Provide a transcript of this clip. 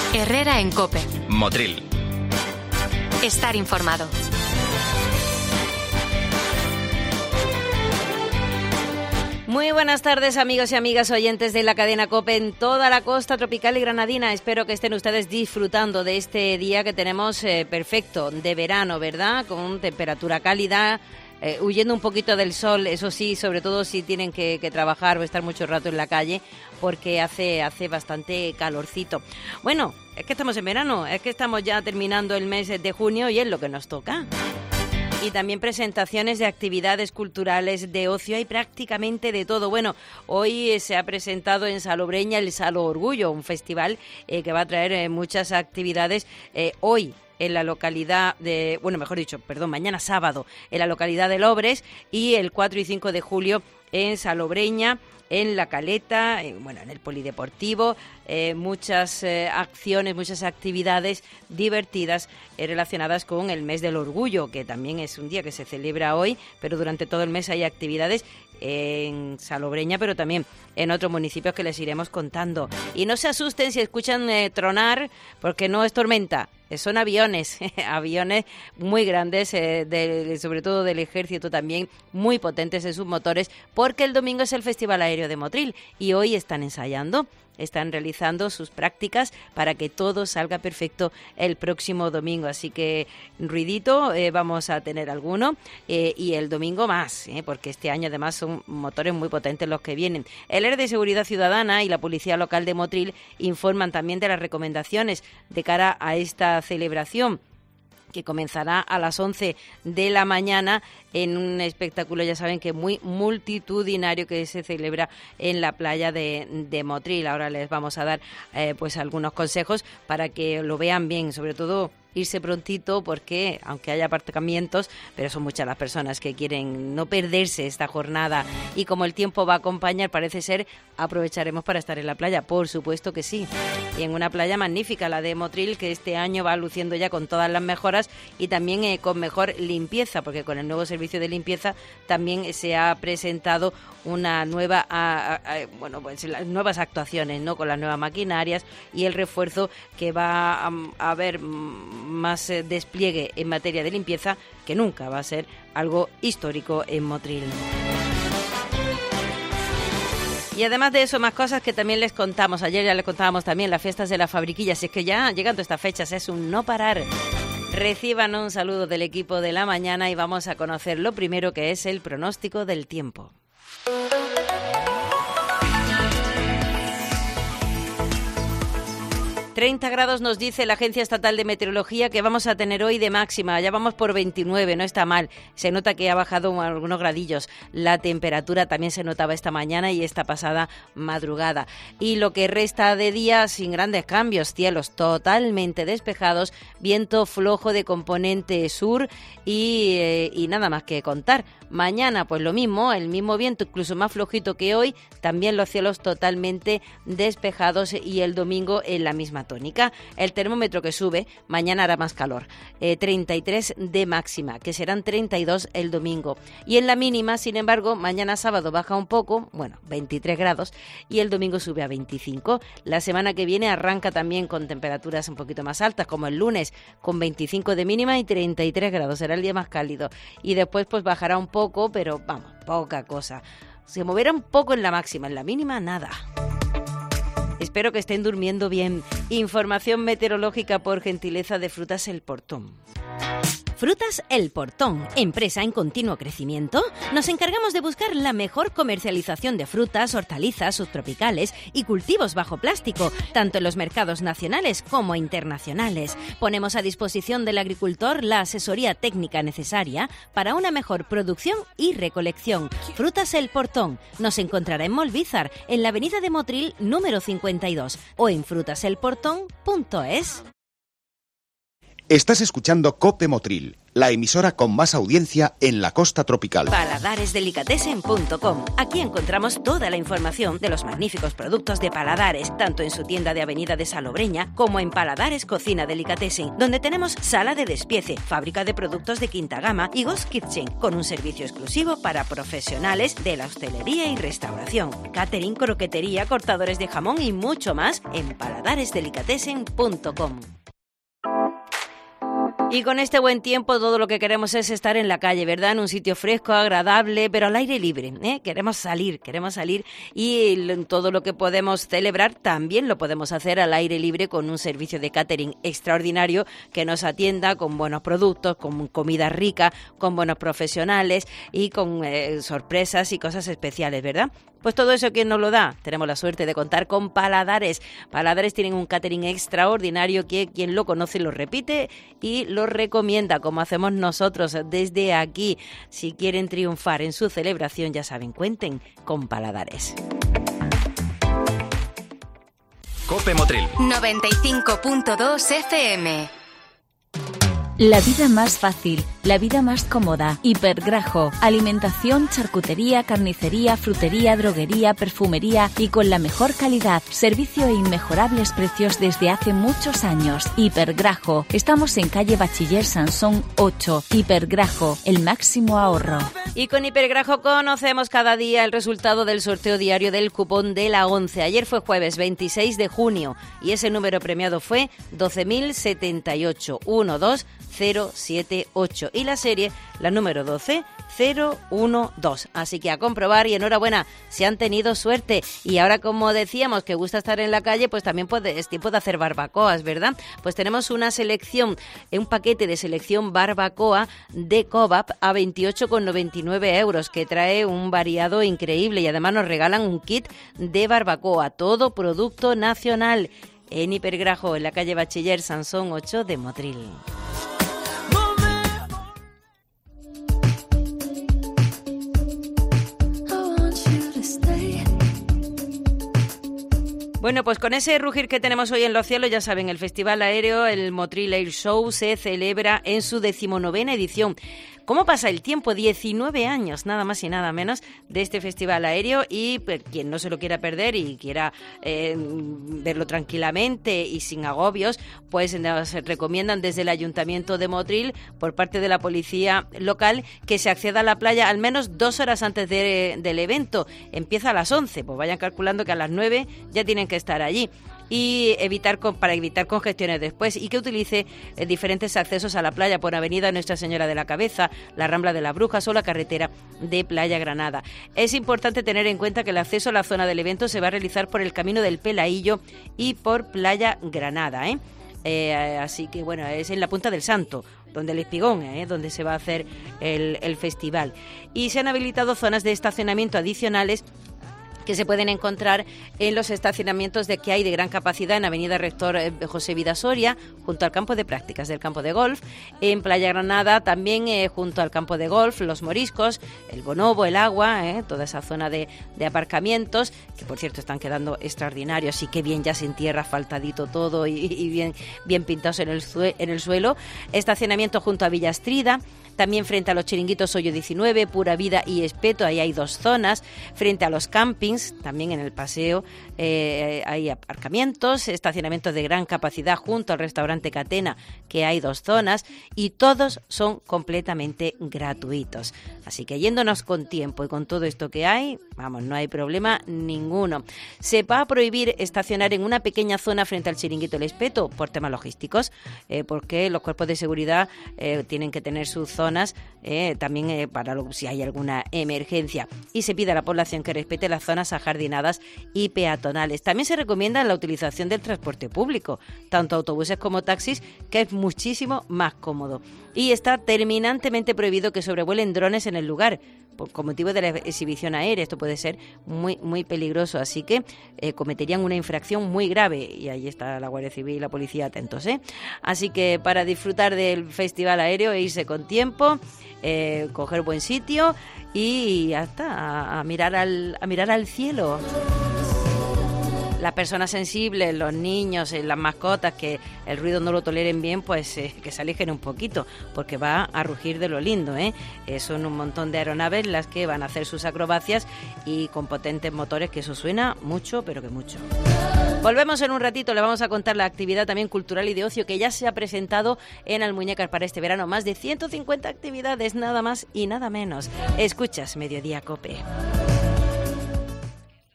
Herrera en COPE. Motril. Estar informado. Muy buenas tardes, amigos y amigas oyentes de la cadena COPE en toda la costa tropical y granadina. Espero que estén ustedes disfrutando de este día que tenemos perfecto, de verano, ¿verdad? Con temperatura cálida, huyendo un poquito del sol, eso sí, sobre todo si tienen que trabajar o estar mucho rato en la calle, porque hace bastante calorcito. Bueno, es que estamos en verano, es que estamos ya terminando el mes de junio y es lo que nos toca. Y también presentaciones de actividades culturales, de ocio, hay prácticamente de todo. Bueno, hoy se ha presentado en Salobreña el Salo Orgullo, un festival que va a traer muchas actividades hoy en la localidad de, mañana sábado, en la localidad de Lobres, y el 4 y 5 de julio en Salobreña, en La Caleta, en el polideportivo, muchas acciones, muchas actividades divertidas relacionadas con el mes del orgullo, que también es un día que se celebra hoy, pero durante todo el mes hay actividades en Salobreña, pero también en otros municipios que les iremos contando. Y no se asusten si escuchan tronar, porque no es tormenta. Son aviones, aviones muy grandes, sobre todo del ejército también, muy potentes en sus motores, porque el domingo es el Festival Aéreo de Motril y hoy están ensayando, están realizando sus prácticas para que todo salga perfecto el próximo domingo. Así que ruidito vamos a tener alguno y el domingo más, porque este año además son motores muy potentes los que vienen. El ERE de Seguridad Ciudadana y la Policía Local de Motril informan también de las recomendaciones de cara a esta celebración, que comenzará a las 11 de la mañana en un espectáculo, ya saben, que muy multitudinario, que se celebra en la playa de Motril. Ahora les vamos a dar algunos consejos para que lo vean bien, sobre todo irse prontito, porque aunque haya aparcamientos, pero son muchas las personas que quieren no perderse esta jornada, y como el tiempo va a acompañar, parece ser, aprovecharemos para estar en la playa, por supuesto que sí, y en una playa magnífica, la de Motril, que este año va luciendo ya con todas las mejoras y también con mejor limpieza, porque con el nuevo servicio de limpieza también se ha presentado una nueva las nuevas actuaciones, ¿no?, con las nuevas maquinarias y el refuerzo, que va a haber más despliegue en materia de limpieza que nunca. Va a ser algo histórico en Motril. Y además de eso, más cosas que también les contamos. Ayer ya les contábamos también las fiestas de la Fabriquilla. Así es que ya llegando a estas fechas es un no parar. Reciban un saludo del equipo de la mañana y vamos a conocer lo primero, que es el pronóstico del tiempo. 30 grados nos dice la Agencia Estatal de Meteorología que vamos a tener hoy de máxima. Ya vamos por 29, no está mal. Se nota que ha bajado algunos gradillos. La temperatura también se notaba esta mañana y esta pasada madrugada. Y lo que resta de día, sin grandes cambios, cielos totalmente despejados, viento flojo de componente sur y nada más que contar. Mañana pues lo mismo, el mismo viento, incluso más flojito que hoy, también los cielos totalmente despejados, y el domingo en la misma tónica. El termómetro que sube, mañana hará más calor, 33 de máxima, que serán 32 el domingo. Y en la mínima, sin embargo, mañana sábado baja un poco, 23 grados, y el domingo sube a 25. La semana que viene arranca también con temperaturas un poquito más altas, como el lunes, con 25 de mínima y 33 grados, será el día más cálido. Y después pues bajará un poco, pero vamos, poca cosa. Se moverá un poco en la máxima, en la mínima nada. Espero que estén durmiendo bien. Información meteorológica por gentileza de Frutas El Portón. Frutas El Portón, empresa en continuo crecimiento. Nos encargamos de buscar la mejor comercialización de frutas, hortalizas, subtropicales y cultivos bajo plástico, tanto en los mercados nacionales como internacionales. Ponemos a disposición del agricultor la asesoría técnica necesaria para una mejor producción y recolección. Frutas El Portón nos encontrará en Molvízar, en la avenida de Motril número 52, o en frutaselportón.es. Estás escuchando COPE Motril, la emisora con más audiencia en la costa tropical. Paladaresdelicatessen.com. Aquí encontramos toda la información de los magníficos productos de Paladares, tanto en su tienda de Avenida de Salobreña como en Paladares Cocina Delicatessen, donde tenemos sala de despiece, fábrica de productos de quinta gama y Ghost Kitchen, con un servicio exclusivo para profesionales de la hostelería y restauración, catering, croquetería, cortadores de jamón y mucho más en paladaresdelicatessen.com. Y con este buen tiempo todo lo que queremos es estar en la calle, ¿verdad? En un sitio fresco, agradable, pero al aire libre, ¿eh? Queremos salir y todo lo que podemos celebrar también lo podemos hacer al aire libre con un servicio de catering extraordinario que nos atienda con buenos productos, con comida rica, con buenos profesionales y con sorpresas y cosas especiales, ¿verdad? Pues todo eso, ¿quién nos lo da? Tenemos la suerte de contar con Paladares. Paladares tienen un catering extraordinario que quien lo conoce lo repite y lo recomienda, como hacemos nosotros desde aquí. Si quieren triunfar en su celebración, ya saben, cuenten con Paladares. COPE Motril 95.2 FM. La vida más fácil, la vida más cómoda. Hipergrajo, alimentación, charcutería, carnicería, frutería, droguería, perfumería y con la mejor calidad. Servicio e inmejorables precios desde hace muchos años. Hipergrajo, estamos en calle Bachiller Sansón 8. Hipergrajo, el máximo ahorro. Y con Hipergrajo conocemos cada día el resultado del sorteo diario del cupón de la 11. Ayer fue jueves 26 de junio y ese número premiado fue 12.078, 12078 y la serie, la número 12012. Así que a comprobar y enhorabuena, si han tenido suerte. Y ahora, como decíamos, que gusta estar en la calle, pues también es tiempo de hacer barbacoas, ¿verdad? Pues tenemos una selección, un paquete de selección barbacoa de Cobap a 28,99 euros, que trae un variado increíble y además nos regalan un kit de barbacoa, todo producto nacional, en Hipergrajo, en la calle Bachiller Sansón 8 de Motril. Bueno, pues con ese rugir que tenemos hoy en los cielos, ya saben, el Festival Aéreo, el Motril Air Show, se celebra en su 19ª edición. ¿Cómo pasa el tiempo? 19 años, nada más y nada menos, de este Festival Aéreo, y quien no se lo quiera perder y quiera verlo tranquilamente y sin agobios, pues nos recomiendan desde el Ayuntamiento de Motril, por parte de la policía local, que se acceda a la playa al menos 2 horas antes del evento. Empieza a las 11, pues vayan calculando que a las 9 ya tienen que estar allí. Y para evitar congestiones después, y que utilice diferentes accesos a la playa por Avenida Nuestra Señora de la Cabeza, la Rambla de las Brujas o la carretera de Playa Granada. Es importante tener en cuenta que el acceso a la zona del evento se va a realizar por el Camino del Pelaillo y por Playa Granada, así que bueno, es en la Punta del Santo, donde el Espigón, donde se va a hacer el festival. Y se han habilitado zonas de estacionamiento adicionales que se pueden encontrar en los estacionamientos que hay de gran capacidad en Avenida Rector José Vidasoria, junto al campo de prácticas del campo de golf, en Playa Granada también junto al campo de golf, Los Moriscos, el Bonobo, el Agua, toda esa zona de aparcamientos, que por cierto están quedando extraordinarios y qué bien ya sin tierra, asfaltadito todo y bien pintados en el suelo. Estacionamiento junto a Villastrida, también frente a los chiringuitos Hoyo 19, Pura Vida y Espeto, ahí hay 2 zonas. Frente a los campings, también en el paseo, hay aparcamientos, estacionamientos de gran capacidad junto al restaurante Catena, que hay 2 zonas, y todos son completamente gratuitos. Así que yéndonos con tiempo y con todo esto que hay, vamos, no hay problema ninguno. Se va a prohibir estacionar en una pequeña zona frente al chiringuito El Espeto por temas logísticos, porque los cuerpos de seguridad tienen que tener sus zonas también para si hay alguna emergencia, y se pide a la población que respete las zonas ajardinadas y peatonales. También se recomienda la utilización del transporte público, tanto autobuses como taxis, que es muchísimo más cómodo, y está terminantemente prohibido que sobrevuelen drones en el lugar con motivo de la exhibición aérea. Esto puede ser muy, muy peligroso, así que cometerían una infracción muy grave, y ahí está la Guardia Civil y la policía atentos, Así que para disfrutar del Festival Aéreo, irse con tiempo, coger buen sitio y hasta a mirar al cielo. las personas sensibles, los niños, las mascotas que el ruido no lo toleren bien, pues que se alejen un poquito, porque va a rugir de lo lindo, ¿eh? Son un montón de aeronaves las que van a hacer sus acrobacias y con potentes motores, que eso suena mucho, pero que mucho. Volvemos en un ratito, le vamos a contar la actividad también cultural y de ocio que ya se ha presentado en Almuñécar para este verano. Más de 150 actividades, nada más y nada menos. Escuchas Mediodía Cope.